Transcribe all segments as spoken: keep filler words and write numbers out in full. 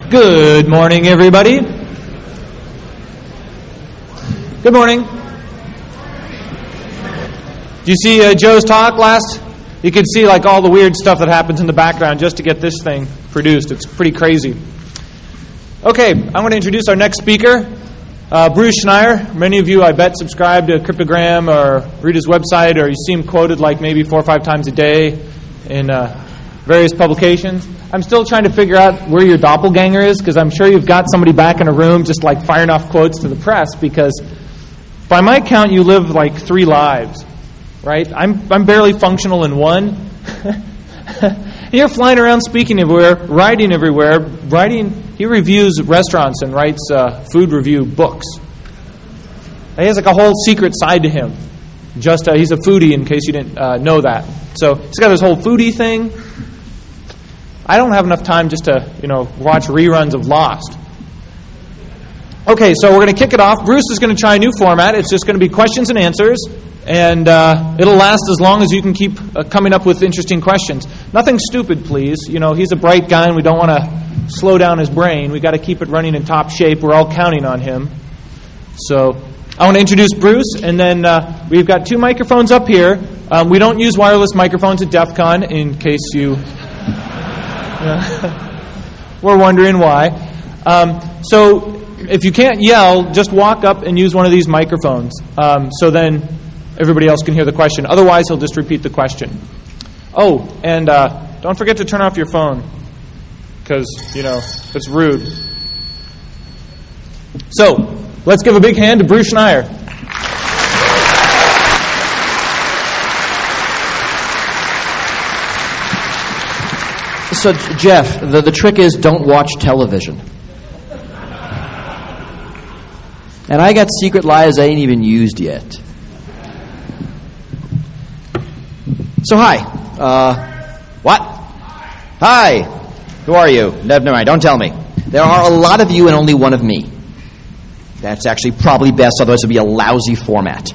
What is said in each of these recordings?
Good morning, everybody. Good morning. Do you see uh, Joe's talk last? You can see like all the weird stuff that happens in the background just to get this thing produced. It's pretty crazy. Okay, I'm going to introduce our next speaker, uh, Bruce Schneier. Many of you, I bet, subscribe to Cryptogram or read his website, or you see him quoted like maybe four or five times a day in uh, various publications. I'm still trying to figure out where your doppelganger is, because I'm sure you've got somebody back in a room just like firing off quotes to the press, because by my count you live like three lives, right? I'm I'm barely functional in one. You're flying around speaking everywhere, writing everywhere, writing. He reviews restaurants and writes uh, food review books. He has like a whole secret side to him. Just uh, he's a foodie, in case you didn't uh, know that. So he's got this whole foodie thing. I don't have enough time just to, you know, watch reruns of Lost. Okay, so we're going to kick it off. Bruce is going to try a new format. It's just going to be questions and answers, and uh, it'll last as long as you can keep uh, coming up with interesting questions. Nothing stupid, please. You know, he's a bright guy, and we don't want to slow down his brain. We've got to keep it running in top shape. We're all counting on him. So I want to introduce Bruce, and then uh, we've got two microphones up here. Um, we don't use wireless microphones at DEF CON, in case you... We're wondering why. Um, so if you can't yell, just walk up and use one of these microphones. Um, so then everybody else can hear the question. Otherwise, he'll just repeat the question. Oh, and uh, don't forget to turn off your phone, because, you know, it's rude. So let's give a big hand to Bruce Schneier. So, Jeff, the, the trick is don't watch television. And I got secret lives I ain't even used yet. So, hi. Uh, what? Hi. Who are you? No, never mind. Don't tell me. There are a lot of you and only one of me. That's actually probably best, otherwise it would be a lousy format.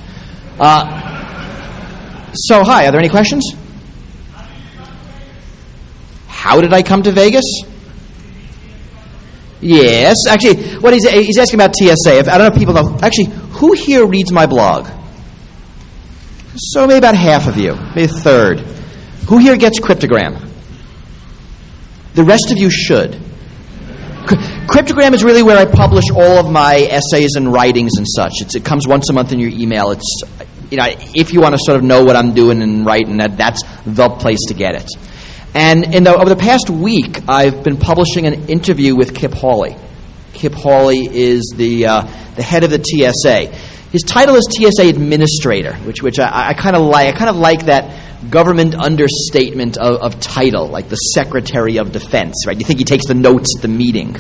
Uh, so, hi. Are there any questions? How did I come to Vegas? Yes. Actually, what he's, he's asking about T S A. If, I don't know if people know. Actually, who here reads my blog? So maybe about half of you. Maybe a third. Who here gets Cryptogram? The rest of you should. Cryptogram is really where I publish all of my essays and writings and such. It's, it comes once a month in your email. It's, you know, if you want to sort of know what I'm doing and writing, that that's the place to get it. And in the, over the past week, I've been publishing an interview with Kip Hawley. Kip Hawley is the uh, the head of the T S A. His title is T S A Administrator, which which I, I kind of like. I kind of like that government understatement of, of title, like the Secretary of Defense. Right? You think he takes the notes at the meeting.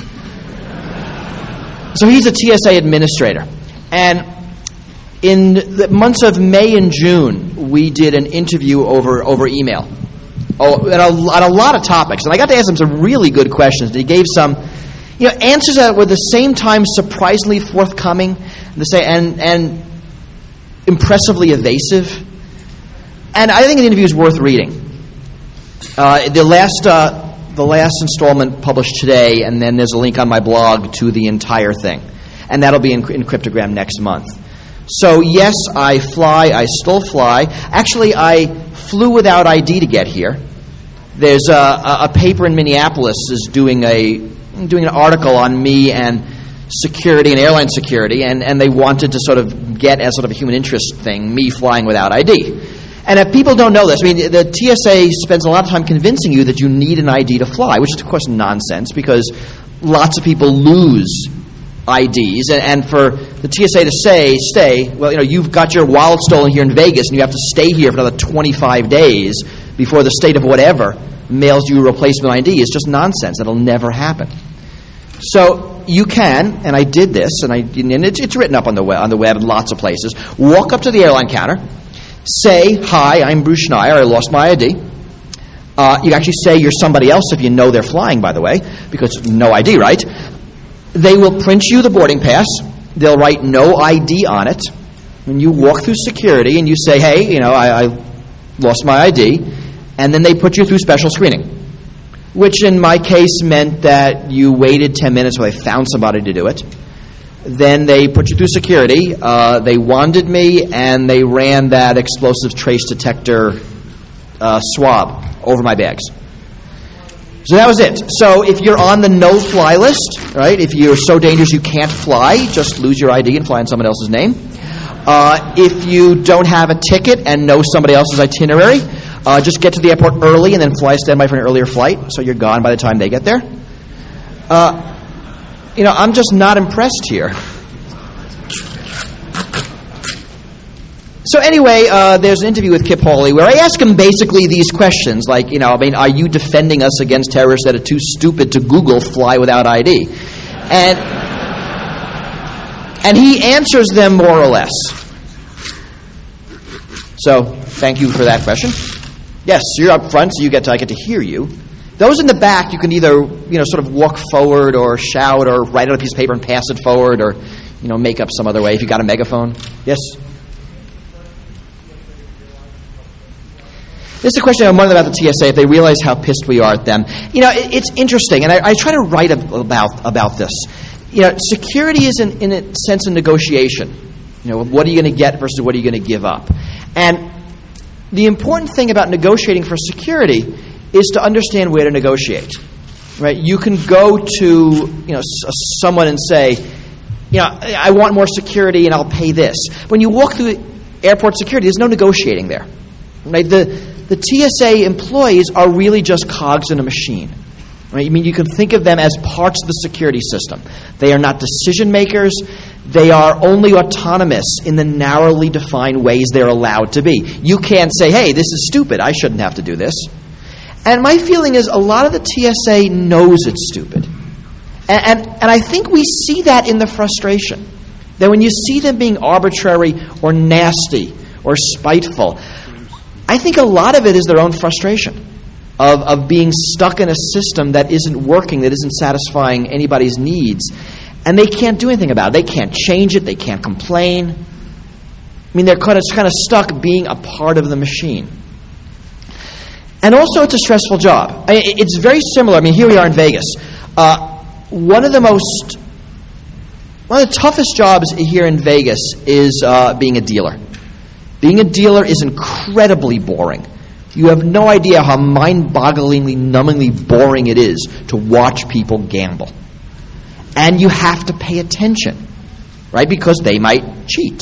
So he's a T S A Administrator, and in the months of May and June, we did an interview over over email. Oh, on a, on a lot of topics. And I got to ask him some really good questions. He gave some, you know, answers that were at the same time surprisingly forthcoming and, and impressively evasive. And I think the interview is worth reading. Uh, the last uh, the last installment published today, and then there's a link on my blog to the entire thing. And that'll be in, in Cryptogram next month. So, yes, I fly. I still fly. Actually, I flew without I D to get here. There's a, a, a paper in Minneapolis is doing a doing an article on me and security and airline security, and, and they wanted to sort of get as sort of a human interest thing, me flying without I D. And if people don't know this, I mean, the T S A spends a lot of time convincing you that you need an I D to fly, which is, of course, nonsense, because lots of people lose I Ds, and, and for the T S A to say, stay, well, you know, you've got your wallet stolen here in Vegas, and you have to stay here for another twenty-five days before the state of whatever mails you a replacement I D is just nonsense. That'll never happen. So you can, and I did this, and I and it's, it's written up on the web, on the web in lots of places. Walk up to the airline counter, say, "Hi, I'm Bruce Schneier. I lost my I D." Uh, you actually say you're somebody else if you know they're flying, by the way, because no I D, right? They will print you the boarding pass. They'll write no I D on it. When you walk through security and you say, "Hey, you know, I, I lost my I D," and then they put you through special screening. which in my case meant that you waited ten minutes while they found somebody to do it. Then they put you through security, uh, they wanded me, and they ran that explosive trace detector uh, swab over my bags. So that was it. So if you're on the no-fly list, right, if you're so dangerous you can't fly, just lose your I D and fly in someone else's name. Uh, if you don't have a ticket and know somebody else's itinerary, uh, just get to the airport early and then fly standby for an earlier flight, so you're gone by the time they get there. Uh, you know, I'm just not impressed here. So anyway, uh, there's an interview with Kip Hawley where I ask him basically these questions, like, you know, I mean, are you defending us against terrorists that are too stupid to Google fly without I D? And and he answers them more or less. So thank you for that question. Yes, you're up front, so you get to, I get to hear you. Those in the back, you can either, you know, sort of walk forward or shout or write on a piece of paper and pass it forward or, you know, make up some other way if you got a megaphone. Yes? This is a question I'm wondering about the T S A, if they realize how pissed we are at them. You know, it, it's interesting, and I, I try to write about about this. You know, security is, in, in a sense, a negotiation. You know, what are you going to get versus what are you going to give up? And the important thing about negotiating for security is to understand where to negotiate. Right? You can go to, you know, s- someone and say, you know, I want more security and I'll pay this. When you walk through airport security, there's no negotiating there. Right? The The T S A employees are really just cogs in a machine. Right? I mean, you can think of them as parts of the security system. They are not decision makers. They are only autonomous in the narrowly defined ways they're allowed to be. You can't say, hey, this is stupid. I shouldn't have to do this. And my feeling is a lot of the T S A knows it's stupid. And, and, and I think we see that in the frustration. That when you see them being arbitrary or nasty or spiteful, I think a lot of it is their own frustration of, of being stuck in a system that isn't working, that isn't satisfying anybody's needs. And they can't do anything about it. They can't change it. They can't complain. I mean, they're kind of, kind of stuck being a part of the machine. And also, it's a stressful job. I mean, it's very similar. I mean, here we are in Vegas. Uh, one of the most, one of the toughest jobs here in Vegas is uh, being a dealer. Being a dealer is incredibly boring. You have no idea how mind-bogglingly, numbingly boring it is to watch people gamble. And you have to pay attention, right? Because they might cheat.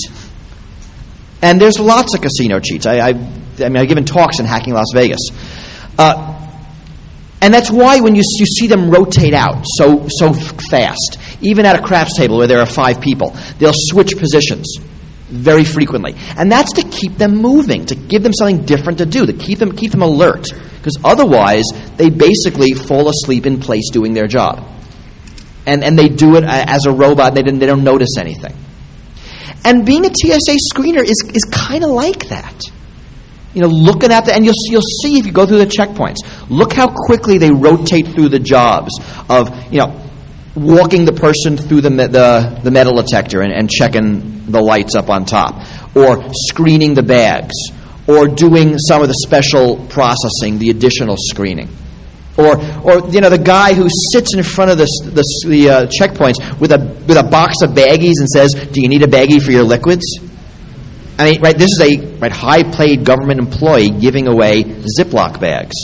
And there's lots of casino cheats. I, I, I mean, I've given talks in Hacking Las Vegas. Uh, and that's why when you, you see them rotate out so, so fast, even at a craps table where there are five people, they'll switch positions very frequently. And that's to keep them moving, to give them something different to do, to keep them keep them alert. Because otherwise, they basically fall asleep in place doing their job. And and they do it as a robot, and they don't, they don't notice anything. And being a T S A screener is, is kind of like that. You know, looking at the, and you'll, you'll see if you go through the checkpoints, look how quickly they rotate through the jobs of, you know, walking the person through the the, the metal detector and, and checking the lights up on top, or screening the bags, or doing some of the special processing, the additional screening, or or you know the guy who sits in front of the the, the uh, checkpoints with a with a box of baggies and says, "Do you need a baggie for your liquids?" I mean, right? This is a right high-paid government employee giving away Ziploc bags.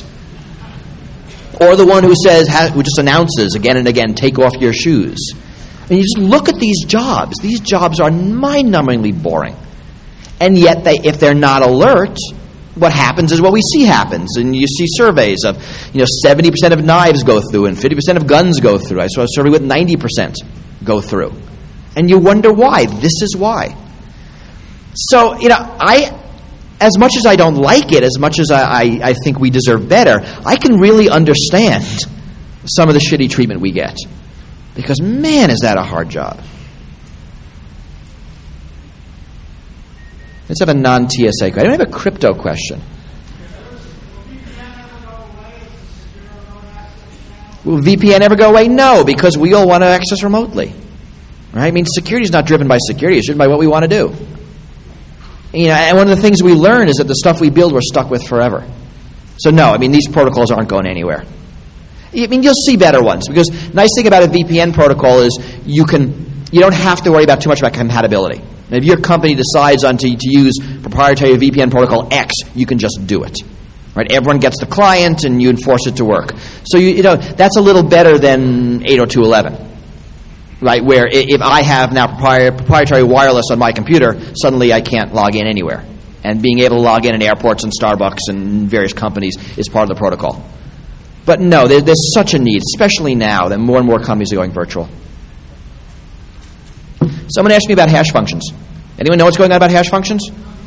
Or the one who says, who just announces again and again, take off your shoes. I mean, you just look at these jobs. These jobs are mind-numbingly boring. And yet, they, if they're not alert, what happens is what we see happens. And you see surveys of, you know, seventy percent of knives go through and fifty percent of guns go through. I saw a survey with ninety percent go through. And you wonder why. This is why. So, you know, I... As much as I don't like it, as much as I, I, I think we deserve better, I can really understand some of the shitty treatment we get. Because, man, is that a hard job. Let's have a non-T S A question. I don't have a crypto question. Will V P N ever go away? No, because we all want to access remotely. Right? I mean, security is not driven by security. It's driven by what we want to do. You know, and one of the things we learn is that the stuff we build we're stuck with forever. So no, I mean, these protocols aren't going anywhere. I mean, you'll see better ones, because the nice thing about a V P N protocol is you can you don't have to worry about too much about compatibility. And if your company decides on to, to use proprietary V P N protocol X, you can just do it. Right? Everyone gets the client, and you enforce it to work. So you, you know that's a little better than eight oh two dot eleven, right? Where if I have now proprietary wireless on my computer, suddenly I can't log in anywhere. And being able to log in in airports and Starbucks and various companies is part of the protocol. But no, there, there's such a need, especially now that more and more companies are going virtual. Someone asked me about hash functions. Anyone know what's going on about hash functions?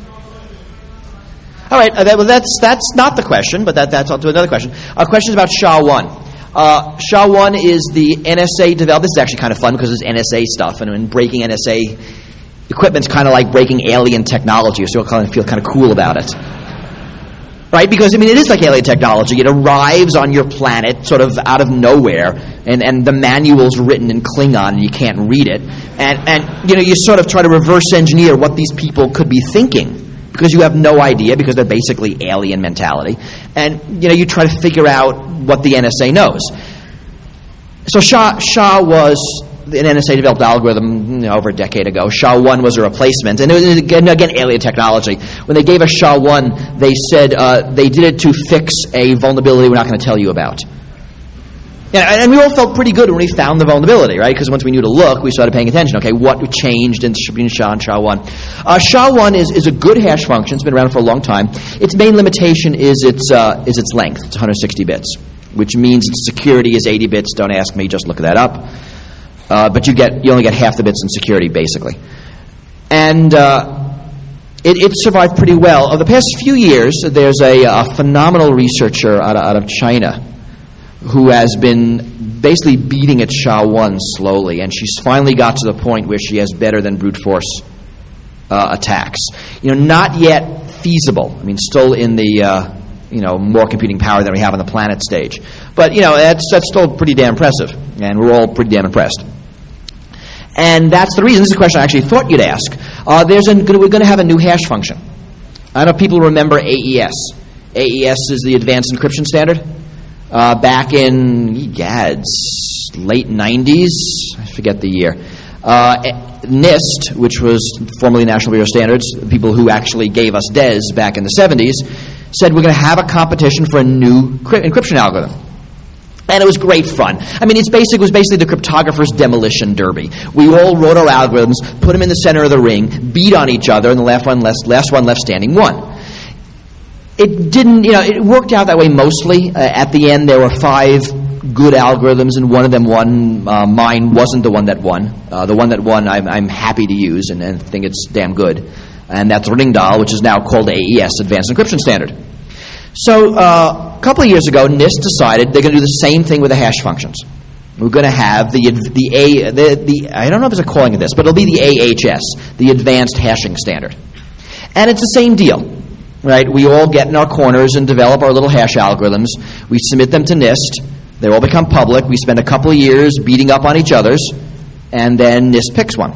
All right, uh, that, well, that's that's not the question, but that, that's on to another question. Our question is about S H A one. Uh, S H A one is the N S A developed. This is actually kind of fun because it's N S A stuff, and, and breaking N S A equipment's kind of like breaking alien technology. So you kind of feel kind of cool about it. Right, because, I mean, it is like alien technology. It arrives on your planet sort of out of nowhere, and, and the manual's written in Klingon, and you can't read it. And, and, you know, you sort of try to reverse engineer what these people could be thinking, because you have no idea, because they're basically alien mentality. And, you know, you try to figure out what the N S A knows. So S H A, S H A was an N S A-developed algorithm, you know, over a decade ago. S H A one was a replacement. And it was, again, again alien technology. When they gave us S H A one, they said uh, they did it to fix a vulnerability we're not going to tell you about. Yeah, and we all felt pretty good when we found the vulnerability, right? Because once we knew to look, we started paying attention. Okay, what changed in between S H A and S H A one? Uh, S H A one is, is a good hash function. It's been around for a long time. Its main limitation is its, uh, is its length. It's one hundred sixty bits, which means its security is eighty bits. Don't ask me, just look that up. Uh, but you get you only get half the bits in security, basically. And uh, it, it survived pretty well. Over the past few years, there's a, a phenomenal researcher out of, out of China who has been basically beating at S H A one slowly, and she's finally got to the point where she has better than brute force uh, attacks. You know, not yet feasible. I mean, still in the uh, you know more computing power than we have on the planet stage. But you know, that's that's still pretty damn impressive, and we're all pretty damn impressed. And that's the reason. This is a question I actually thought you'd ask. Uh, there's a, we're going to have a new hash function. I don't know if people remember A E S. A E S is the Advanced Encryption Standard. Uh, back in, yeah, it's late nineties. I forget the year. Uh, NIST, which was formerly National Bureau of Standards, people who actually gave us D E S back in the seventies, said we're going to have a competition for a new encryption algorithm. And it was great fun. I mean, it's basic, it was basically the cryptographer's demolition derby. We all wrote our algorithms, put them in the center of the ring, beat on each other, and the last one left, last one left standing won. It didn't, you know, it worked out that way mostly. Uh, at the end, there were five good algorithms, and one of them won. Uh, mine wasn't the one that won. Uh, the one that won, I'm, I'm happy to use and, and think it's damn good. And that's Ringdahl, which is now called A E S, Advanced Encryption Standard. So uh, a couple of years ago, NIST decided they're going to do the same thing with the hash functions. We're going to have the the A the, the I don't know if it's calling it this, but it'll be the A H S, the Advanced Hashing Standard, and it's the same deal, right? We all get in our corners and develop our little hash algorithms. We submit them to NIST. They all become public. We spend a couple of years beating up on each other's, and then NIST picks one.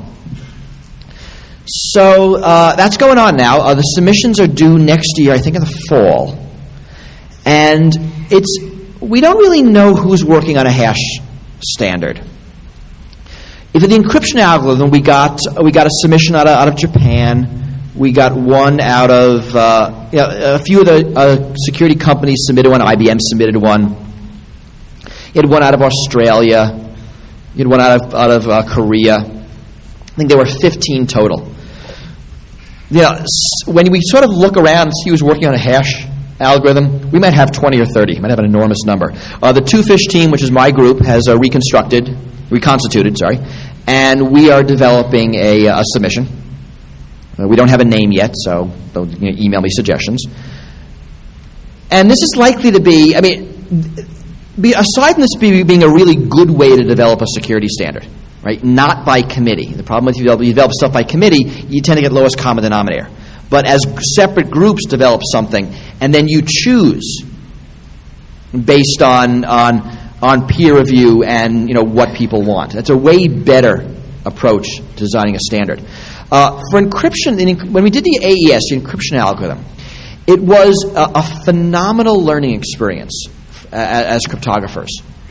So uh, that's going on now. Uh, the submissions are due next year, I think in the fall. And it's we don't really know who's working on a hash standard. If in the encryption algorithm, we got we got a submission out of, out of Japan. We got one out of uh, you know, a few of the uh, security companies submitted one. I B M submitted one. You had one out of Australia. You had one out of out of uh, Korea. I think there were fifteen total. You know, when we sort of look around and see who's working on a hash algorithm, we might have twenty or thirty. We might have an enormous number. Uh, the Two Fish team, which is my group, has uh, reconstructed, reconstituted, sorry, and we are developing a, a submission. Uh, we don't have a name yet, so don't you know, email me suggestions. And this is likely to be, I mean, be, aside from this be, being a really good way to develop a security standard, right? Not by committee. The problem with you develop, you develop stuff by committee, you tend to get lowest common denominator. But as separate groups develop something, and then you choose based on on on peer review and you know what people want. That's a way better approach to designing a standard. Uh, for encryption, when we did the A E S, the encryption algorithm, it was a, a phenomenal learning experience as, as cryptographers.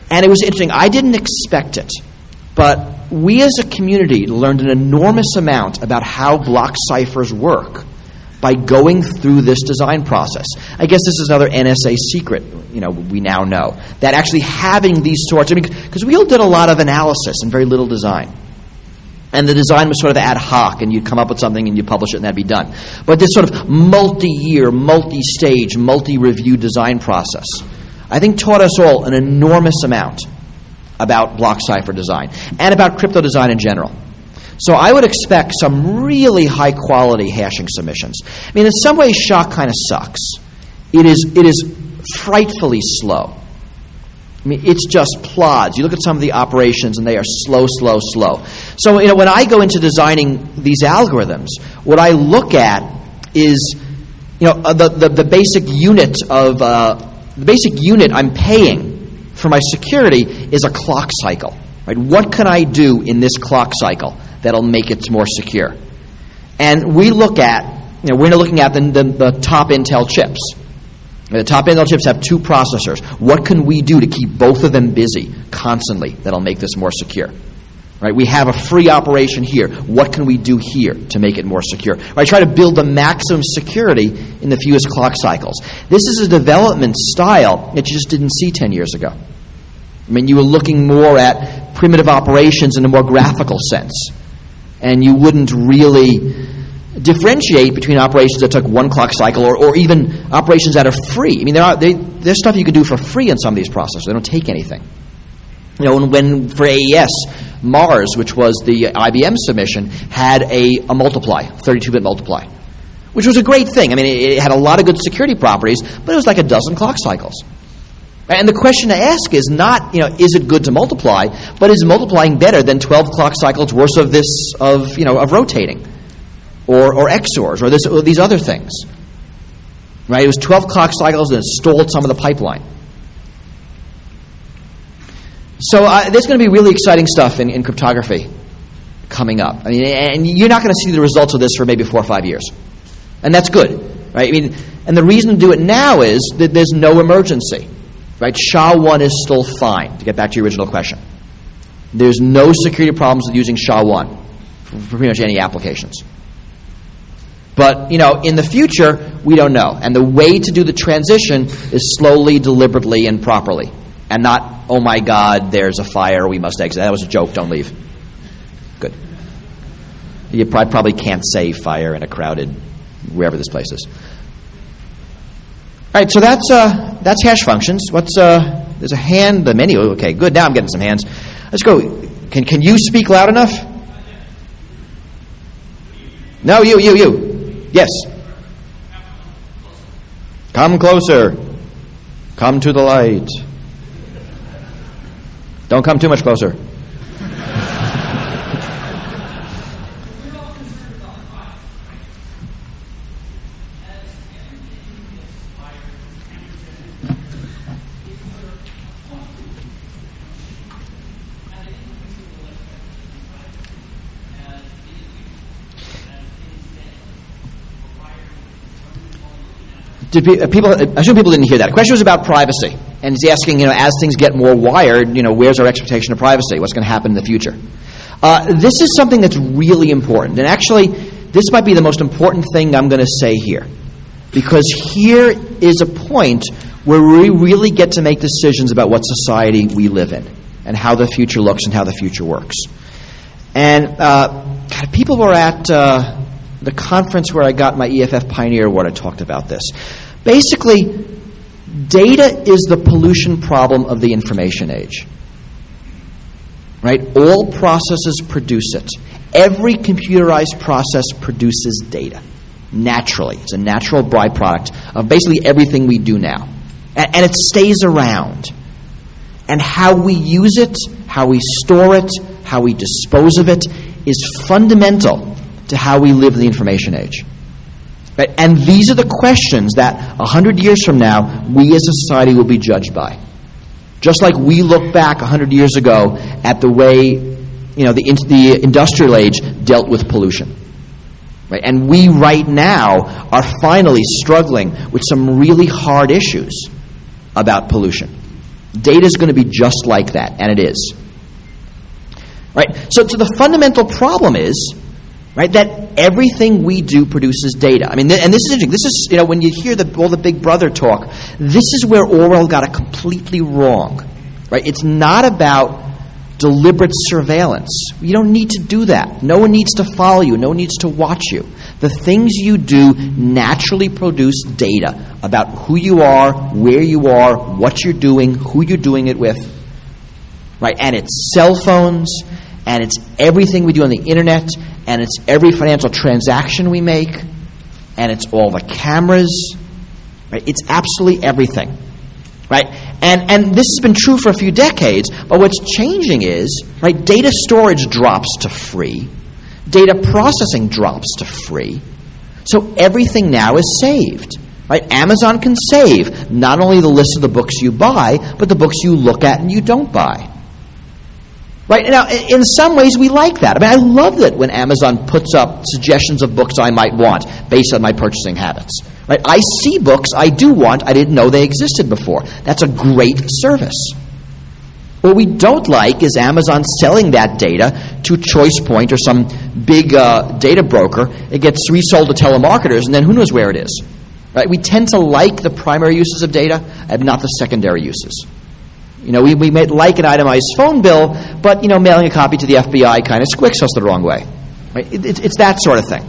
And it was interesting. I didn't expect it, but we as a community learned an enormous amount about how block ciphers work by going through this design process. I guess this is another N S A secret, you know, we now know, that actually having these sorts, I mean, because we all did a lot of analysis and very little design. And the design was sort of ad hoc, and you'd come up with something and you'd publish it and that'd be done. But this sort of multi-year, multi-stage, multi-review design process, I think taught us all an enormous amount about block cipher design and about crypto design in general. So I would expect some really high-quality hashing submissions. I mean, in some ways, S H A kind of sucks. It is it is frightfully slow. I mean, it's just plods. You look at some of the operations, and they are slow, slow, slow. So, you know, when I go into designing these algorithms, what I look at is, you know, the the, the basic unit of uh, the basic unit I'm paying for my security is a clock cycle. Right? What can I do in this clock cycle that'll make it more secure? And we look at, you know, we're looking at the, the, the top Intel chips. The top Intel chips have two processors. What can we do to keep both of them busy constantly that'll make this more secure? Right? We have a free operation here. What can we do here to make it more secure? Right? Try to build the maximum security in the fewest clock cycles. This is a development style that you just didn't see ten years ago. I mean, you were looking more at primitive operations in a more graphical sense. And you wouldn't really differentiate between operations that took one clock cycle or, or even operations that are free. I mean, there are, they, there's stuff you can do for free in some of these processors. They don't take anything. You know, when, when for A E S, Mars, which was the I B M submission, had a, a multiply, thirty-two bit multiply, which was a great thing. I mean, it, it had a lot of good security properties, but it was like a dozen clock cycles. And the question to ask is not, you know, is it good to multiply, but is multiplying better than twelve clock cycles worth of this, of, you know, of rotating, or or X O Rs, or this, or these other things, right? It was twelve clock cycles and it stalled some of the pipeline. So uh, there's going to be really exciting stuff in, in cryptography coming up. I mean, and you're not going to see the results of this for maybe four or five years, and that's good, right? I mean, and the reason to do it now is that there's no emergency. Right, S H A one is still fine, to get back to your original question. There's no security problems with using S H A one for, for pretty much any applications. But, you know, in the future, we don't know. And the way to do the transition is slowly, deliberately, and properly. And not, oh my God, there's a fire, we must exit. That was a joke, don't leave. Good. You probably can't say fire in a crowded, wherever this place is. All right, so that's uh, that's hash functions. What's uh, there's a hand, the menu. Okay, good. Now I'm getting some hands. Let's go. Can can you speak loud enough? No, you, you, you. Yes. Come closer. Come to the light. Don't come too much closer. Did people, I assume people didn't hear that. The question was about privacy. And he's asking, you know, as things get more wired, you know, where's our expectation of privacy? What's going to happen in the future? Uh, this is something that's really important. And actually, this might be the most important thing I'm going to say here. Because here is a point where we really get to make decisions about what society we live in and how the future looks and how the future works. And uh, God, people were at uh, the conference where I got my E F F Pioneer Award. I talked about this. Basically, data is the pollution problem of the information age. Right? All processes produce it. Every computerized process produces data. Naturally. It's a natural byproduct of basically everything we do now. And, and it stays around. And how we use it, how we store it, how we dispose of it is fundamental to how we live in the information age. Right? And these are the questions that a hundred years from now, we as a society will be judged by. Just like we look back a hundred years ago at the way, you know, the, the industrial age dealt with pollution. Right? And we right now are finally struggling with some really hard issues about pollution. Data is going to be just like that, and it is. Right? So, so the fundamental problem is, right, that everything we do produces data. I mean, th- and this is interesting. This is, you know, when you hear the, all the Big Brother talk, this is where Orwell got it completely wrong. Right? It's not about deliberate surveillance. You don't need to do that. No one needs to follow you. No one needs to watch you. The things you do naturally produce data about who you are, where you are, what you're doing, who you're doing it with. Right? And it's cell phones, and it's everything we do on the internet, and it's every financial transaction we make, and it's all the cameras. Right? It's absolutely everything. Right? And and this has been true for a few decades, but what's changing is, right, data storage drops to free, data processing drops to free, so everything now is saved. Right? Amazon can save not only the list of the books you buy, but the books you look at and you don't buy. Right? Now, in some ways, we like that. I mean, I love it when Amazon puts up suggestions of books I might want based on my purchasing habits. Right? I see books I do want, I didn't know they existed before. That's a great service. What we don't like is Amazon selling that data to ChoicePoint or some big uh, data broker. It gets resold to telemarketers, and then who knows where it is. Right? We tend to like the primary uses of data and not the secondary uses. You know, we, we may like an itemized phone bill, but, you know, mailing a copy to the F B I kind of squicks us the wrong way. Right? It, it, it's that sort of thing.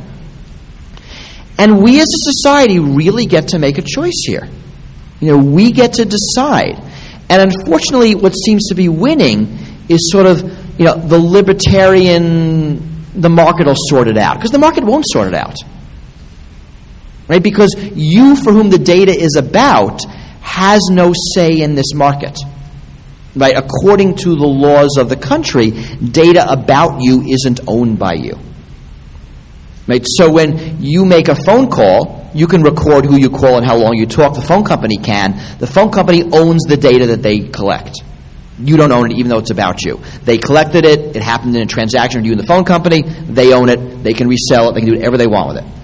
And we as a society really get to make a choice here. You know, we get to decide. And unfortunately, what seems to be winning is sort of, you know, the libertarian, the market will sort it out. Because the market won't sort it out. Right? Because you, for whom the data is about, has no say in this market. Right? According to the laws of the country, data about you isn't owned by you. Right? So when you make a phone call, you can record who you call and how long you talk. The phone company can. The phone company owns the data that they collect. You don't own it even though it's about you. They collected it. It happened in a transaction with you and the phone company. They own it. They can resell it. They can do whatever they want with it.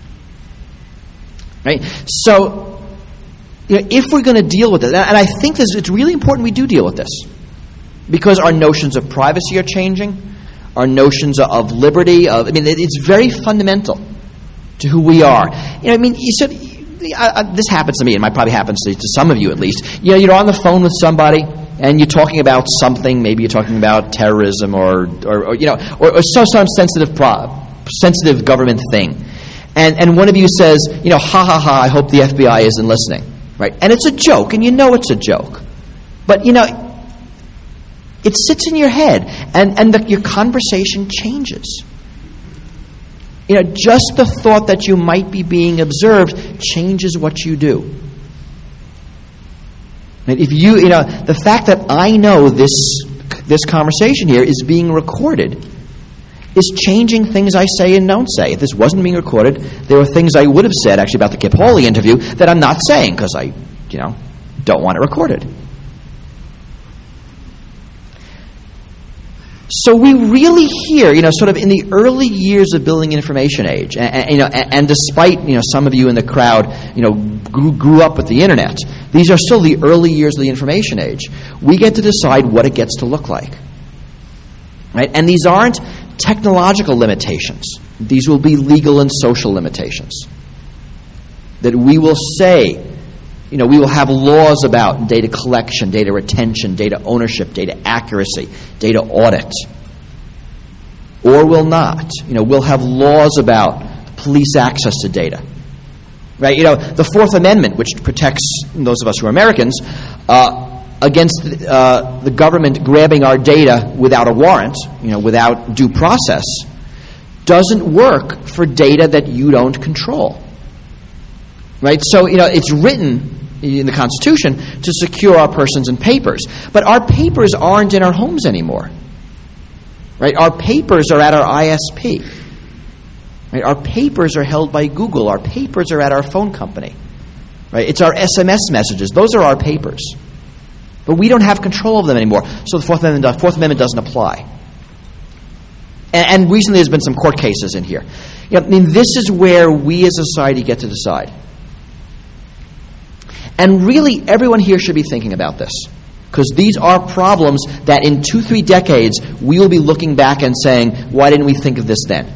Right? So, you know, if we're going to deal with it, and I think this, it's really important we do deal with this, because our notions of privacy are changing, our notions of liberty, of I mean, it's very fundamental to who we are. You know, I mean, you said I, I, this happens to me, and it probably happens to, to some of you at least. You know, you're on the phone with somebody, and you're talking about something. Maybe you're talking about terrorism, or, or, or you know, or, or some some sensitive, pro, sensitive government thing, and and one of you says, you know, ha ha ha, I hope the F B I isn't listening. Right? And it's a joke, and you know it's a joke. But, you know, it sits in your head, and, and the, your conversation changes. You know, just the thought that you might be being observed changes what you do. Right? If you, you know, the fact that I know this, this conversation here is being recorded is changing things I say and don't say. If this wasn't being recorded, there were things I would have said actually about the Kip Hawley interview that I'm not saying because I, you know, don't want it recorded. So we really hear, you know, sort of in the early years of building an information age, and, and you know, and, and despite, you know, some of you in the crowd, you know, grew, grew up with the internet, these are still the early years of the information age. We get to decide what it gets to look like. Right? And these aren't technological limitations. These will be legal and social limitations. That we will say, you know, we will have laws about data collection, data retention, data ownership, data accuracy, data audit. Or will not. You know, we'll have laws about police access to data. Right? You know, the Fourth Amendment, which protects those of us who are Americans, uh, against uh, the government grabbing our data without a warrant, you know, without due process, doesn't work for data that you don't control. Right? So, you know, it's written in the Constitution to secure our persons and papers. But our papers aren't in our homes anymore. Right? Our papers are at our I S P. Right? Our papers are held by Google. Our papers are at our phone company. Right? It's our S M S messages. Those are our papers. But we don't have control of them anymore. So the Fourth Amendment, Fourth Amendment doesn't apply. And, and recently there's been some court cases in here. You know, I mean, this is where we as a society get to decide. And really, everyone here should be thinking about this. Because these are problems that in two, three decades, we will be looking back and saying, why didn't we think of this then?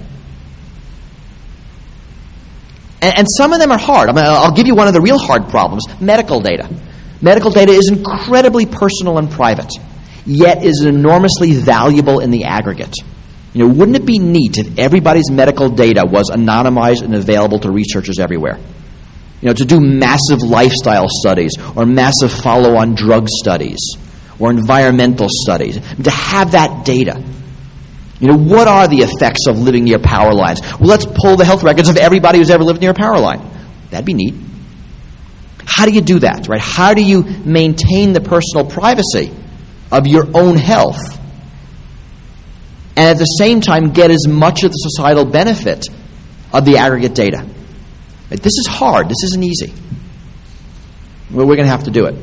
And, and some of them are hard. I mean, I'll give you one of the real hard problems, medical data. Medical data is incredibly personal and private, yet is enormously valuable in the aggregate. You know, wouldn't it be neat if everybody's medical data was anonymized and available to researchers everywhere? You know, to do massive lifestyle studies or massive follow-on drug studies or environmental studies, to have that data. You know, what are the effects of living near power lines? Well, let's pull the health records of everybody who's ever lived near a power line. That'd be neat. How do you do that, right? How do you maintain the personal privacy of your own health and at the same time get as much of the societal benefit of the aggregate data? This is hard. This isn't easy. Well, we're going to have to do it.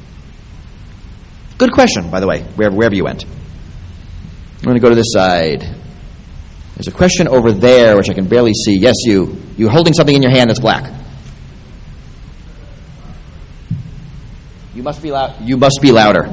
Good question, by the way, wherever, wherever you went. I'm going to go to this side. There's a question over there, which I can barely see. Yes, you. You're holding something in your hand that's black. You must be loud. You must be louder.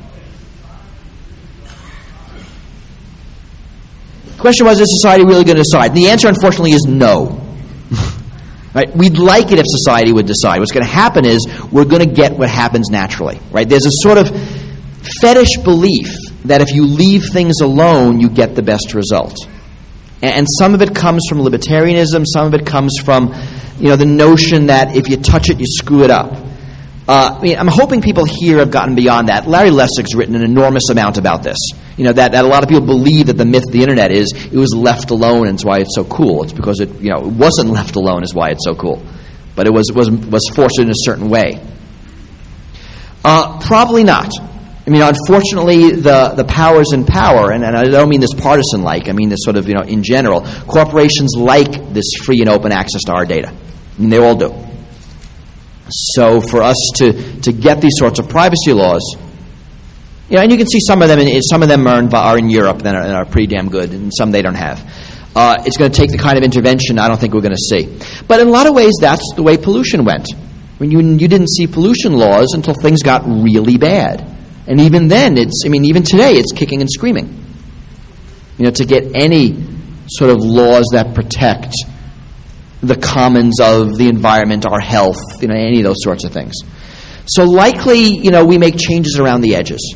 The question was, is society really going to decide? And the answer, unfortunately, is no. Right? We'd like it if society would decide. What's going to happen is we're going to get what happens naturally. Right? There's a sort of fetish belief that if you leave things alone, you get the best result. And some of it comes from libertarianism. Some of it comes from, you know, the notion that if you touch it, you screw it up. Uh, I mean, I'm hoping people here have gotten beyond that. Larry Lessig's written an enormous amount about this. You know, that, that a lot of people believe that the myth of the internet is it was left alone and it's why it's so cool. It's because it, you know, it wasn't left alone is why it's so cool. But it was was was forced in a certain way. Uh, probably not. I mean, unfortunately, the, the powers in power, and, and I don't mean this partisan-like, I mean this sort of, you know, in general, corporations like this free and open access to our data. I mean, they all do. So for us to, to get these sorts of privacy laws, you know, and you can see some of them in, some of them are in, are in Europe that are, that are pretty damn good, and some they don't have. Uh, it's going to take the kind of intervention I don't think we're going to see. But in a lot of ways, that's the way pollution went. I mean, you, you didn't see pollution laws until things got really bad. And even then, it's, I mean, even today, it's kicking and screaming. You know, to get any sort of laws that protect the commons of the environment, our health, you know, any of those sorts of things. So likely, you know, we make changes around the edges.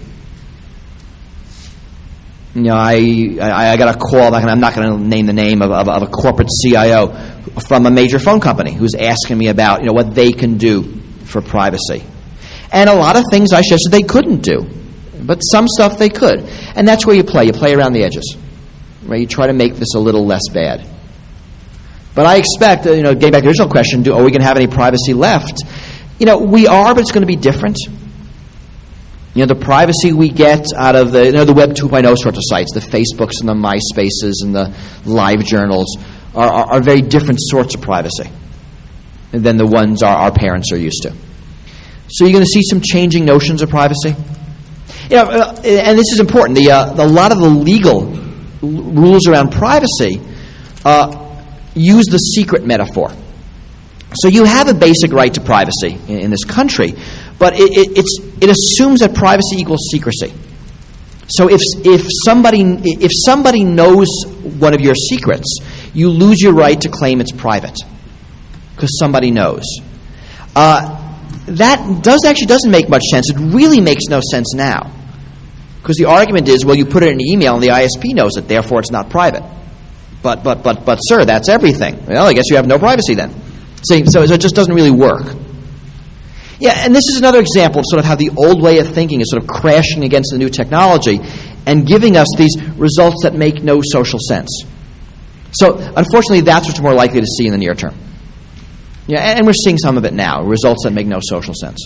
You know, I I, I got a call, and I'm not going to name the name of, of, of a corporate C I O from a major phone company who's asking me about, you know, what they can do for privacy. And a lot of things I suggested they couldn't do, but some stuff they could. And that's where you play. You play around the edges, right? You try to make this a little less bad. But I expect, uh, you know, getting back to the original question, do, are we going to have any privacy left? You know, we are, but it's going to be different. You know, the privacy we get out of the, you know, the Web two point oh sorts of sites, the Facebooks and the MySpaces and the live journals, are, are, are very different sorts of privacy than the ones our, our parents are used to. So you're going to see some changing notions of privacy. You know, uh, and this is important. The, uh, a lot of the legal rules around privacy uh, use the secret metaphor. So you have a basic right to privacy in, in this country, but it, it, it's, it assumes that privacy equals secrecy. So if if somebody if somebody knows one of your secrets, you lose your right to claim it's private because somebody knows. Uh, that does actually doesn't make much sense. It really makes no sense now, because the argument is, well, you put it in an email and the I S P knows it, therefore it's not private. But but but but sir, that's everything. Well, I guess you have no privacy then. See, so it just doesn't really work. Yeah, and this is another example of sort of how the old way of thinking is sort of crashing against the new technology and giving us these results that make no social sense. So, unfortunately, that's what you're more likely to see in the near term. Yeah, and we're seeing some of it now, results that make no social sense.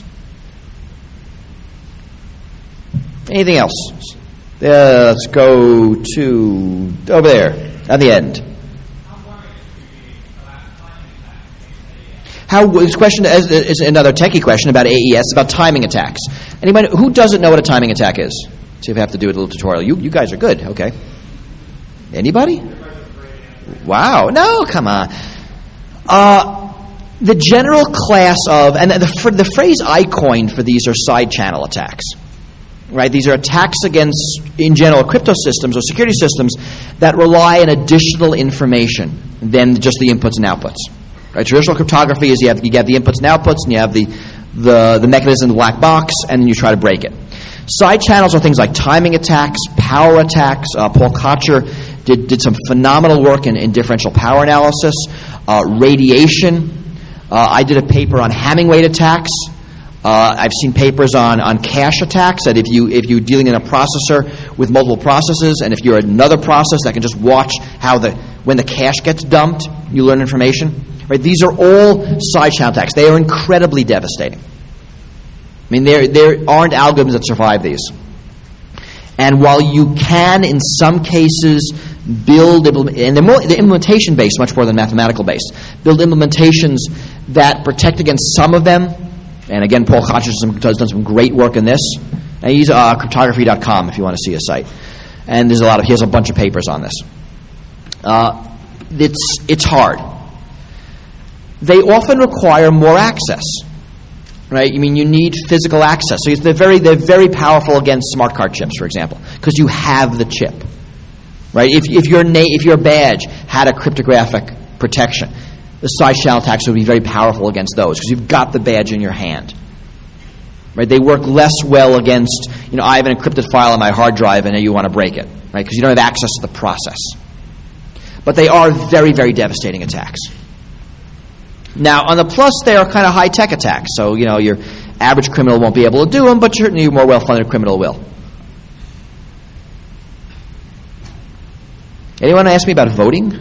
Anything else? Uh, let's go to over there, at the end. How this question is, is another techie question about A E S, about timing attacks. Anybody who doesn't know what a timing attack is? See if I have to do a little tutorial. You you guys are good. Okay. Anybody? Wow. No, come on. Uh, the general class of, and the the phrase I coined for these are side channel attacks. right? These are attacks against, in general, crypto systems or security systems that rely on additional information than just the inputs and outputs. Right? Traditional cryptography is you have, you have the inputs and outputs, and you have the, the, the mechanism in the black box, and then you try to break it. Side channels are things like timing attacks, power attacks. Uh, Paul Kocher did, did some phenomenal work in, in differential power analysis, uh, radiation. Uh, I did a paper on Hamming weight attacks. Uh, I've seen papers on, on cache attacks, that if, you, if you're dealing in a processor with multiple processes, and if you're another process that can just watch how the when the cache gets dumped, you learn information. Right? These are all side channel attacks. They are incredibly devastating. I mean, there, there aren't algorithms that survive these. And while you can, in some cases, build, and they're, more, they're implementation-based much more than mathematical-based, build implementations that protect against some of them. And again, Paul Kocher has done some great work in this. And he's uh, cryptography dot com if you want to see his site. And there's a lot of, he has a bunch of papers on this. Uh, it's, it's hard. They often require more access. Right? I mean, you need physical access. So they're very, they're very powerful against smart card chips, for example, because you have the chip. Right? If, if, your na- if your badge had a cryptographic protection, the side channel attacks would be very powerful against those because you've got the badge in your hand. Right? They work less well against, you know, I have an encrypted file on my hard drive and you want to break it, right? Because you don't have access to the process. But they are very, very devastating attacks. Now, on the plus, they are kind of high-tech attacks. So, you know, your average criminal won't be able to do them, but certainly your more well-funded criminal will. Anyone ask me about voting?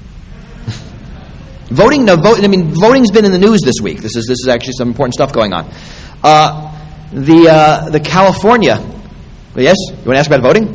Voting? No, vote. I mean, voting's been in the news this week. This is this is actually some important stuff going on. Uh, the uh, the California. Yes, you want to ask about voting?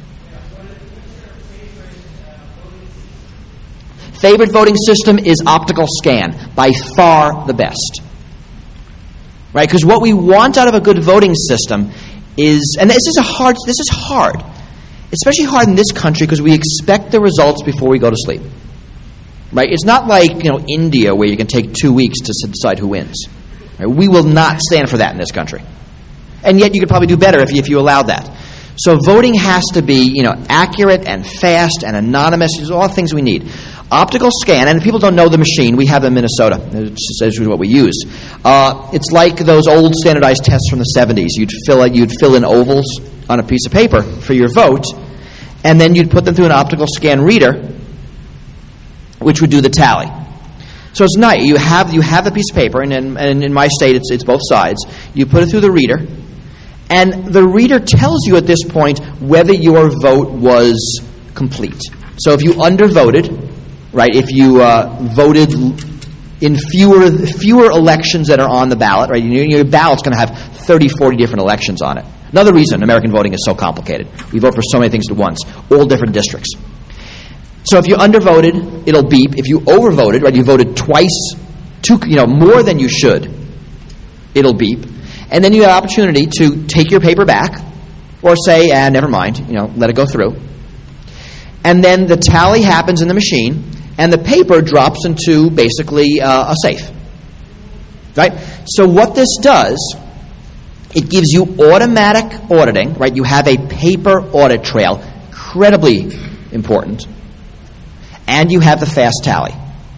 Favorite voting system is optical scan, by far the best. Right? Because what we want out of a good voting system is, and this is a hard. This is hard, especially hard in this country because we expect the results before we go to sleep. Right? It's not like, you know, India where you can take two weeks to decide who wins. Right? We will not stand for that in this country. And yet you could probably do better if you, if you allowed that. So voting has to be, you know, accurate and fast and anonymous. These are all things we need. Optical scan, and if people don't know the machine, we have in Minnesota. It's just what we use. Uh, it's like those old standardized tests from the seventies. You'd fill it, you'd fill in ovals on a piece of paper for your vote, and then you'd put them through an optical scan reader, which would do the tally. So it's nice. You have you have a piece of paper, and in, and in my state, it's it's both sides. You put it through the reader, and the reader tells you at this point whether your vote was complete. So if you undervoted, right, if you uh, voted in fewer fewer elections that are on the ballot, right, your, your ballot's going to have thirty, forty different elections on it. Another reason American voting is so complicated. We vote for so many things at once, all different districts. So if you undervoted, it'll beep. If you overvoted, right, you voted twice, two, you know, more than you should, it'll beep. And then you have opportunity to take your paper back, or say, ah, never mind, you know, let it go through. And then the tally happens in the machine, and the paper drops into basically uh, a safe. Right? So what this does, it gives you automatic auditing, right? You have a paper audit trail, incredibly important. And you have the fast tally.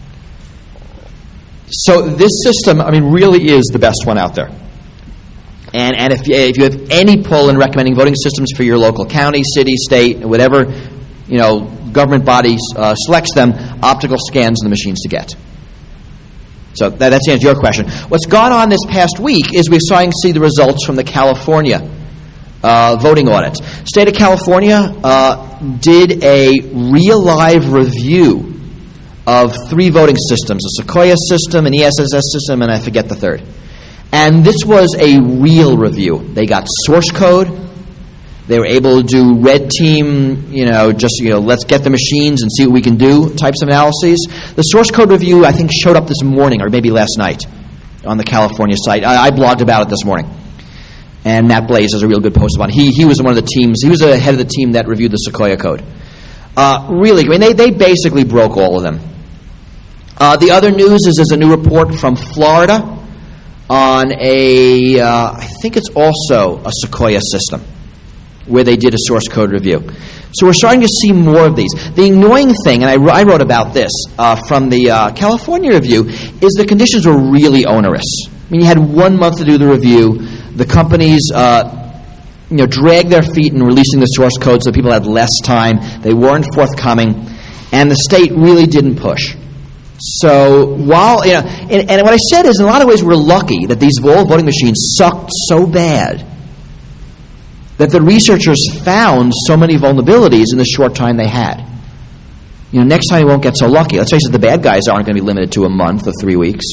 So this system, I mean, really is the best one out there. And and if, if you have any pull in recommending voting systems for your local county, city, state, whatever, you know, government body uh, selects them, optical scans and the machines to get. So that, that's the answer to your question. What's gone on this past week is we're starting to see the results from the California uh, voting audits. State of California uh, did a real live review of three voting systems, a Sequoia system, an E S S S system, and I forget the third. And this was a real review. They got source code. They were able to do red team, you know, just, you know, let's get the machines and see what we can do types of analyses. The source code review, I think, showed up this morning or maybe last night on the California site. I, I blogged about it this morning. And Matt Blaze has a real good post about it. He, he was one of the teams, he was the head of the team that reviewed the Sequoia code. Uh, really, I mean, they, they basically broke all of them. Uh, the other news is there's a new report from Florida on a, uh, I think it's also a Sequoia system. where they did a source code review. So we're starting to see more of these. The annoying thing, and I, I wrote about this uh, from the uh, California review, is the conditions were really onerous. I mean, you had one month to do the review. The companies uh, you know, dragged their feet in releasing the source code so people had less time. They weren't forthcoming. And the state really didn't push. So while, you know, and, and what I said is in a lot of ways we're lucky that these all voting machines sucked so bad that the researchers found so many vulnerabilities in the short time they had. You know, next time you won't get so lucky. Let's face it, the bad guys aren't going to be limited to a month or three weeks.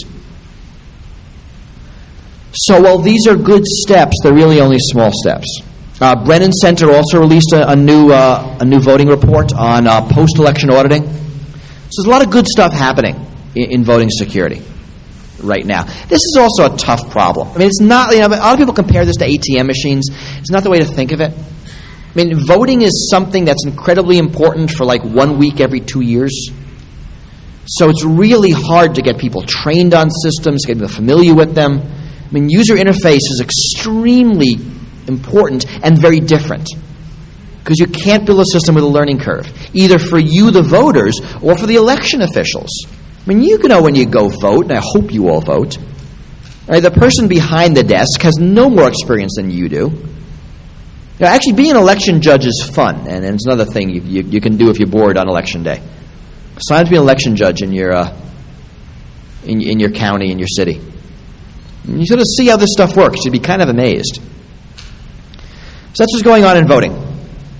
So while these are good steps, they're really only small steps. Uh, Brennan Center also released a, a new uh, a new voting report on uh, post-election auditing. So there's a lot of good stuff happening in, in voting security right now. This is also a tough problem. I mean, it's not, you know, a lot of people compare this to A T M machines. It's not the way to think of it. I mean, voting is something that's incredibly important for like one week every two years. So it's really hard to get people trained on systems, get them familiar with them. I mean, user interface is extremely important and very different because you can't build a system with a learning curve, either for you, the voters, or for the election officials. I mean, you can know when you go vote, and I hope you all vote. Right, the person behind the desk has no more experience than you do. You know, actually, being an election judge is fun, and, and it's another thing you, you, you can do if you're bored on election day. Sign up to be an election judge in your uh, in, in your county, in your city. And you sort of see how this stuff works. You'd be kind of amazed. So that's what's going on in voting. All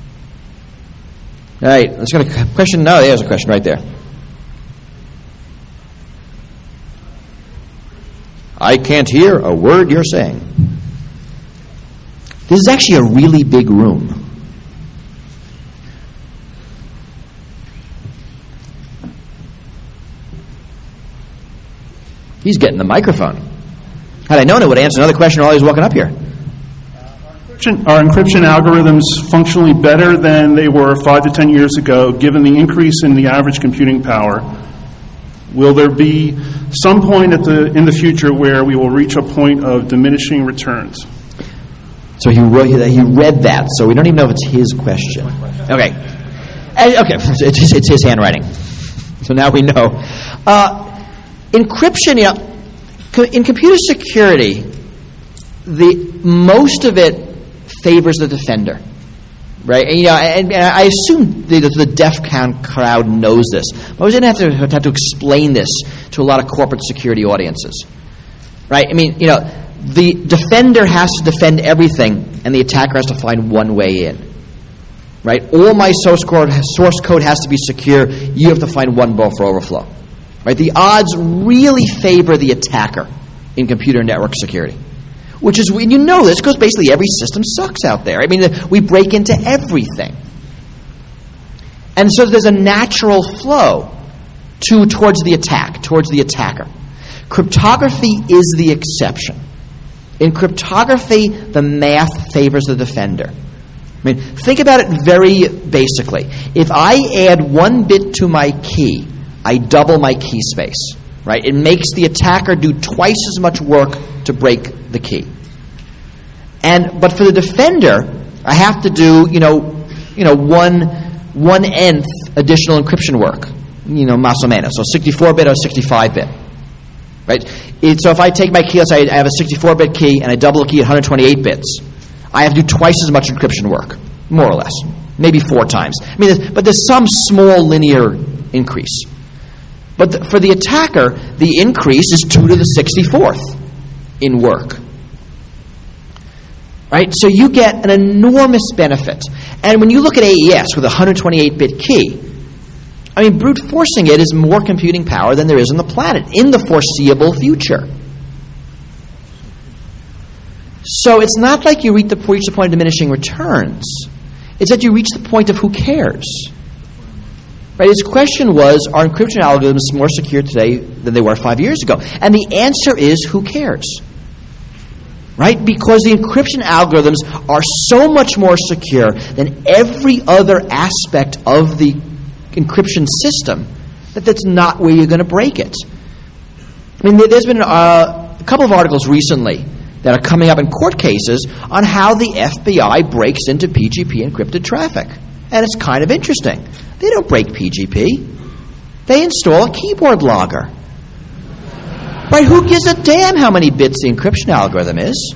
right, let's go to question. No, there's a question right there. I can't hear a word you're saying. This is actually a really big room. He's getting the microphone. Had I known it, would answer another question while he's walking up here. Are encryption algorithms functionally better than they were five to ten years ago, given the increase in the average computing power? Will there be some point at the in the future where we will reach a point of diminishing returns? So he wrote, he read that, so we don't even know if it's his question. Okay. Okay, it's his, it's his handwriting. So now we know. Uh, encryption, you know, in computer security, the most of it favors the defender, right? And, you know, and, and I assume the, the DEF CON crowd knows this. But I was going to have to have to explain this to a lot of corporate security audiences, right? I mean, you know, the defender has to defend everything, and the attacker has to find one way in, right? All my source code, source code has to be secure. You have to find one buffer overflow, right? The odds really favor the attacker in computer network security. Which is, when you know this, because basically every system sucks out there. I mean, we break into everything. And so there's a natural flow to towards the attack, towards the attacker. Cryptography is the exception. In cryptography, the math favors the defender. I mean, think about it very basically. If I add one bit to my key, I double my key space. Right? It makes the attacker do twice as much work to break the key. And but for the defender, I have to do, you know, you know, one one nth additional encryption work. You know, más o menos. So sixty-four bit or sixty-five bit. Right? It, so if I take my key, let's say I have a sixty-four bit key and I double the key at one hundred twenty-eight bits, I have to do twice as much encryption work, more or less, maybe four times. I mean, there's, but there's some small linear increase. But the, for the attacker, the increase is two to the sixty-fourth in work. Right? So you get an enormous benefit. And when you look at A E S with a one hundred twenty-eight bit key, I mean, brute forcing it is more computing power than there is on the planet in the foreseeable future. So it's not like you reach the, reach the point of diminishing returns. It's that you reach the point of who cares. Right, his question was, are encryption algorithms more secure today than they were five years ago? And the answer is, who cares? Right? Because the encryption algorithms are so much more secure than every other aspect of the encryption system that that's not where you're going to break it. I mean, there's been uh, a couple of articles recently that are coming up in court cases on how the F B I breaks into P G P encrypted traffic. And it's kind of interesting. They don't break P G P. They install a keyboard logger. Right? Who gives a damn how many bits the encryption algorithm is?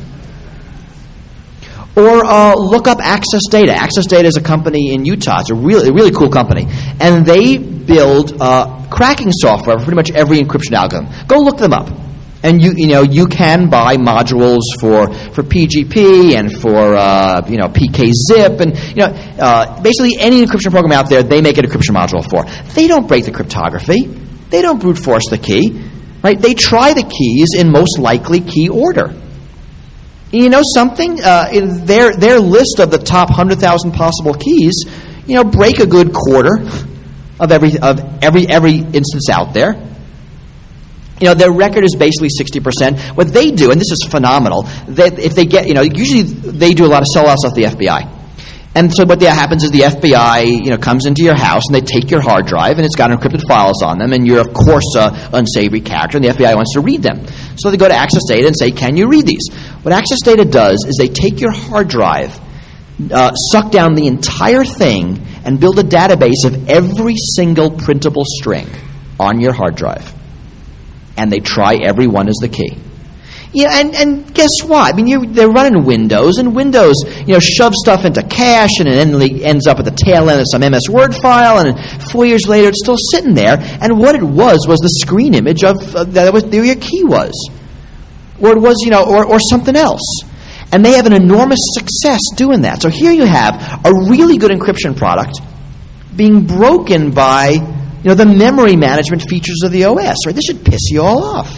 Or uh, look up Access Data. Access Data is a company in Utah. It's a really, really cool company. And they build uh, cracking software for pretty much every encryption algorithm. Go look them up. And you, you know, you can buy modules for, for P G P and for uh, you know P K zip and you know uh, basically any encryption program out there. They make an encryption module for. They don't break the cryptography. They don't brute force the key. Right? They try the keys in most likely key order. And you know something? Uh, in their their list of the top hundred thousand possible keys, you know, break a good quarter of every of every every instance out there. You know, their record is basically sixty percent. What they do, and this is phenomenal, that if they get, you know, usually they do a lot of sellouts off the F B I. And so what that happens is the F B I, you know, comes into your house and they take your hard drive and it's got encrypted files on them and you're, of course, an unsavory character and the F B I wants to read them. So they go to Access Data and say, can you read these? What Access Data does is they take your hard drive, uh, suck down the entire thing, and build a database of every single printable string on your hard drive. And they try every one as the key. Yeah, and, and guess what? I mean, you, they're running Windows, and Windows, you know, shoves stuff into cache, and it endly ends up at the tail end of some M S Word file, and four years later, it's still sitting there. And what it was was the screen image of uh, that was there your key was, or it was, you know, or or something else. And they have an enormous success doing that. So here you have a really good encryption product being broken by, you know, the memory management features of the O S. Right? This should piss you all off.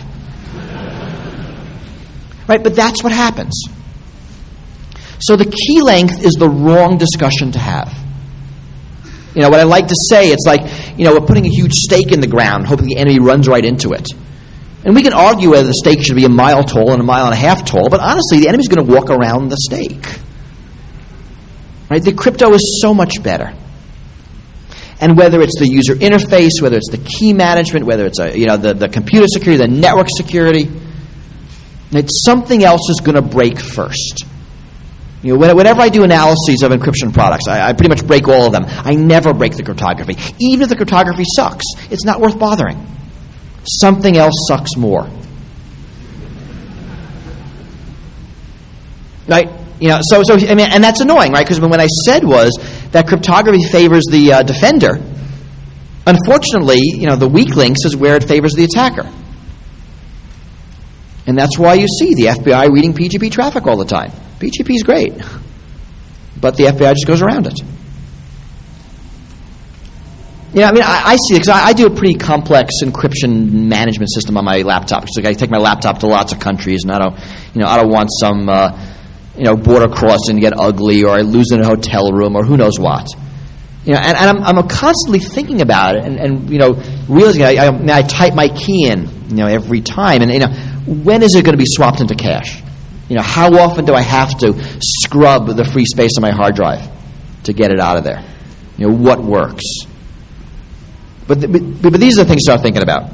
Right, but that's what happens. So the key length is the wrong discussion to have. You know, what I like to say, it's like, you know, we're putting a huge stake in the ground, hoping the enemy runs right into it. And we can argue whether the stake should be a mile tall and a mile and a half tall, but honestly, the enemy's going to walk around the stake. Right? The crypto is so much better. And whether it's the user interface, whether it's the key management, whether it's a, you know, the, the computer security, the network security, it's something else is going to break first. You know, whenever I do analyses of encryption products, I, I pretty much break all of them. I never break the cryptography. Even if the cryptography sucks, it's not worth bothering. Something else sucks more. Right? You know, so so I mean, and that's annoying, right? Because when I said was that cryptography favors the uh, defender, unfortunately, you know, the weak links is where it favors the attacker. And that's why you see the F B I reading P G P traffic all the time. P G P is great, but the F B I just goes around it. You know, I mean, I, I see it because I, I do a pretty complex encryption management system on my laptop. Because like I take my laptop to lots of countries, and I don't, you know, I don't want some, uh, you know, border crossing to get ugly, or I lose it in a hotel room, or who knows what. You know, and, and I'm, I'm constantly thinking about it, and, and you know, realizing I, I, I, mean, I type my key in, you know, every time, and you know. When is it going to be swapped into cache? You know, how often do I have to scrub the free space on my hard drive to get it out of there? You know, what works? But, the, but, but these are the things to start thinking about.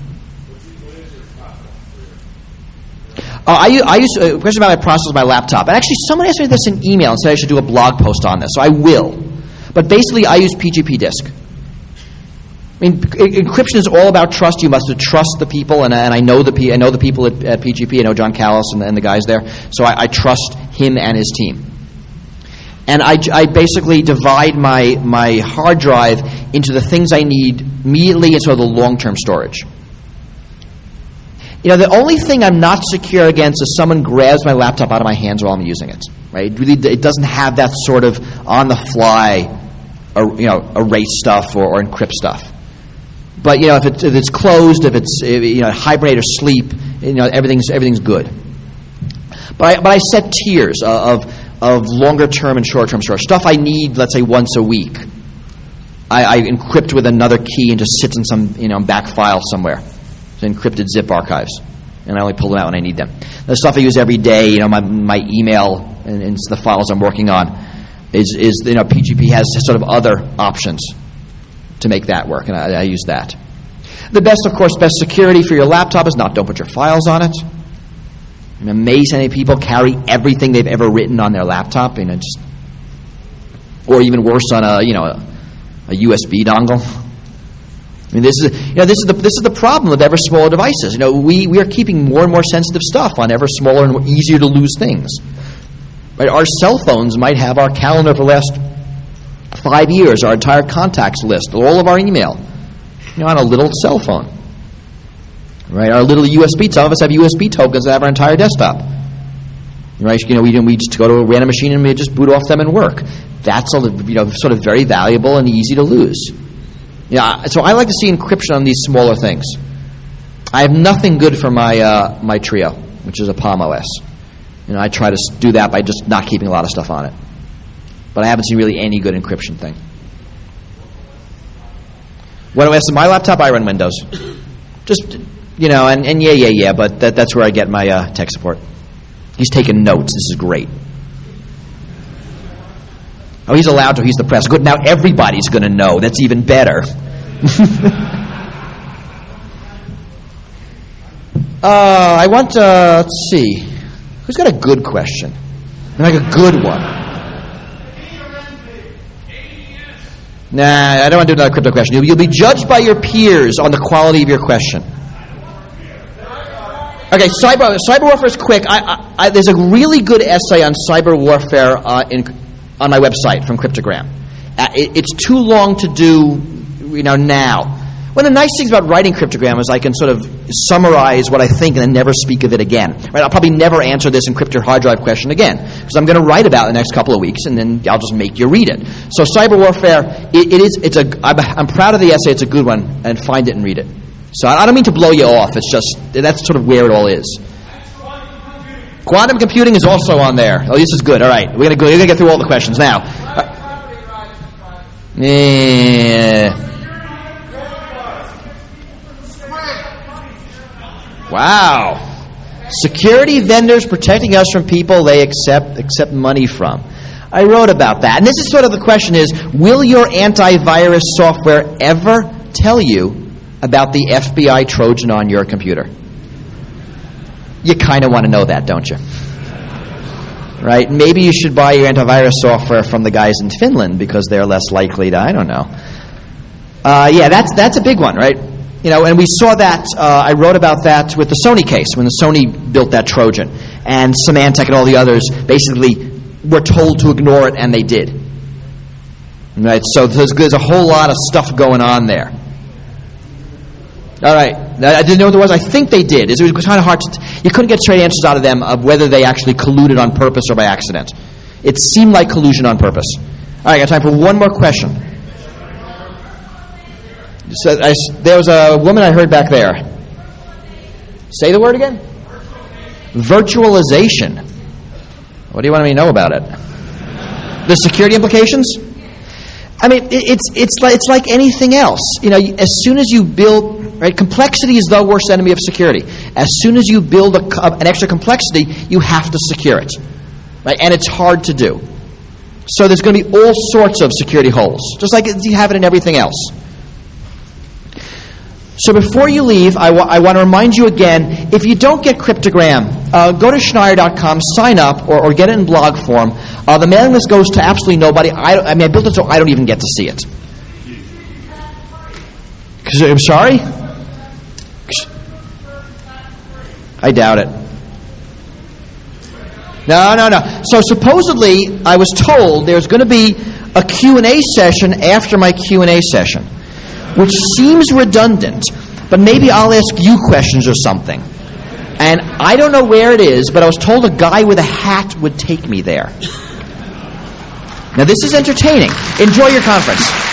Uh, I, I use a question about my process with my laptop. And actually, someone asked me this in email and said I should do a blog post on this, so I will. But basically, I use P G P disk. I mean, encryption is all about trust. You must trust the people, and, and I know the I know the people at, at P G P. I know John Callis and, and the guys there, so I, I trust him and his team. And I, I basically divide my my hard drive into the things I need immediately and sort of the long-term storage. You know, the only thing I'm not secure against is someone grabs my laptop out of my hands while I'm using it. Right? It really, it doesn't have that sort of on-the-fly, or, you know, erase stuff or, or encrypt stuff. But you know, if it's, if it's closed, if it's if, you know hibernate or sleep, you know everything's everything's good. But I, but I set tiers of of longer term and short term storage. Stuff I need, let's say once a week, I, I encrypt with another key and just sits in some you know back file somewhere. It's encrypted zip archives, and I only pull them out when I need them. The stuff I use every day, you know, my my email and, and the files I'm working on, is is you know P G P has sort of other options to make that work, and I, I use that. The best, of course, best security for your laptop is not don't put your files on it. I'm amazed how many people carry everything they've ever written on their laptop, you know, just, or even worse, on a you know a, a U S B dongle. I mean, this is you know this is the this is the problem with ever smaller devices. You know, we we are keeping more and more sensitive stuff on ever smaller and more easier to lose things. Right? Our cell phones might have our calendar for the last five years, our entire contacts list, all of our email, you know, on a little cell phone. Right? Our little U S B. Some of us have U S B tokens that have our entire desktop. Right? You know, we we just go to a random machine and we just boot off them and work. That's all, you know, sort of very valuable and easy to lose. Yeah, so I like to see encryption on these smaller things. I have nothing good for my uh, my Trio, which is a Palm O S. You know, I try to do that by just not keeping a lot of stuff on it. But I haven't seen really any good encryption thing. When I my laptop, I run Windows. Just, you know, and, and yeah, yeah, yeah, but that, that's where I get my uh, tech support. He's taking notes. This is great. Oh, he's allowed to. He's the press. Good. Now everybody's going to know. That's even better. uh, I want to, let's see. Who's got a good question? Like a good one. Nah, I don't want to do another crypto question. You'll, you'll be judged by your peers on the quality of your question. Okay, cyber cyber warfare is quick. I, I, I, there's a really good essay on cyber warfare uh, in, on my website from Cryptogram. Uh, it, it's too long to do, you know, now. One of the nice things about writing Cryptogram is I can sort of summarize what I think and then never speak of it again. Right? I'll probably never answer this encrypted hard drive question again because I'm going to write about it in the next couple of weeks and then I'll just make you read it. So cyber warfare, it, it is. It's a. I'm, I'm proud of the essay. It's a good one, and find it and read it. So I don't mean to blow you off. It's just that's sort of where it all is. Quantum computing is also on there. Oh, this is good. All right, we're gonna go. We're gonna get through all the questions now. Uh, yeah. Wow. Security vendors protecting us from people they accept accept money from. I wrote about that. And this is sort of the question is, will your antivirus software ever tell you about the F B I Trojan on your computer? You kind of want to know that, don't you? Right? Maybe you should buy your antivirus software from the guys in Finland because they're less likely to, I don't know. Uh, yeah, that's that's a big one, right? You know, and we saw that, uh, I wrote about that with the Sony case, when the Sony built that Trojan. And Symantec and all the others basically were told to ignore it, and they did. Right? So there's, there's a whole lot of stuff going on there. All right. I didn't know what there was. I think they did. It was kind of hard to... T- you couldn't get straight answers out of them of whether they actually colluded on purpose or by accident. It seemed like collusion on purpose. All right, I got time for one more question. So I, there was a woman I heard back there. Say the word again? Virtualization. What do you want me to know about it? The security implications? I mean, it, it's it's like it's like anything else. You know, as soon as you build, right, complexity is the worst enemy of security. As soon as you build a, an extra complexity, you have to secure it, right? And it's hard to do. So there's going to be all sorts of security holes, just like you have it in everything else. So before you leave, I, w- I want to remind you again, if you don't get Cryptogram, uh, go to Schneier dot com, sign up, or, or get it in blog form. Uh, the mailing list goes to absolutely nobody. I, I mean, I built it so I don't even get to see it. I'm sorry? I doubt it. No, no, no. So supposedly, I was told there's going to be a Q and A session after my Q and A session, which seems redundant, but maybe I'll ask you questions or something. And I don't know where it is, but I was told a guy with a hat would take me there. Now, this is entertaining. Enjoy your conference.